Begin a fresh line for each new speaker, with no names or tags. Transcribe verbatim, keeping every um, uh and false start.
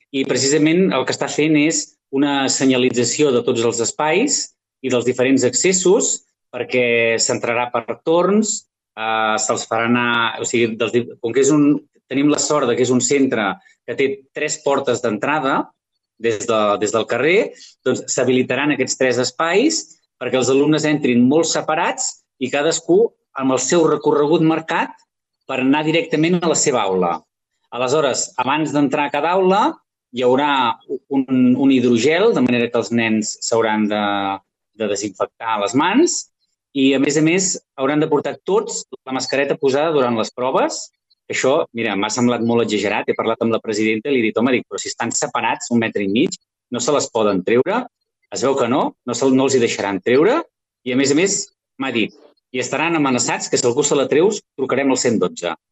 i precisament el que està fent és una senyalització de tots els espais i dels diferents accessos perquè s'entrarà per torns, eh, se'ls farà anar... O sigui, dels, com que és un, tenim la sort que és un centre que té tres portes d'entrada des, de, des del carrer, doncs s'habilitaran aquests tres espais perquè els alumnes entrin molt separats i cadascú amb el seu recorregut marcat per anar directament a la seva aula. Aleshores, abans d'entrar a cada aula, hi haurà un, un hidrogel, de manera que els nens s'hauran de, de desinfectar les mans i, a més a més, hauran de portar tots la mascareta posada durant les proves. Això, mira, m'ha semblat molt exagerat. He parlat amb la presidenta i li he dit, home, dic, però si estan separats un metre i mig, no se les poden treure. Es veu que no, no, se, no els hi deixaran treure i, a més a més, m'ha dit, i estaran amenaçats que si algú se la treus, trucarem al cent i dotze.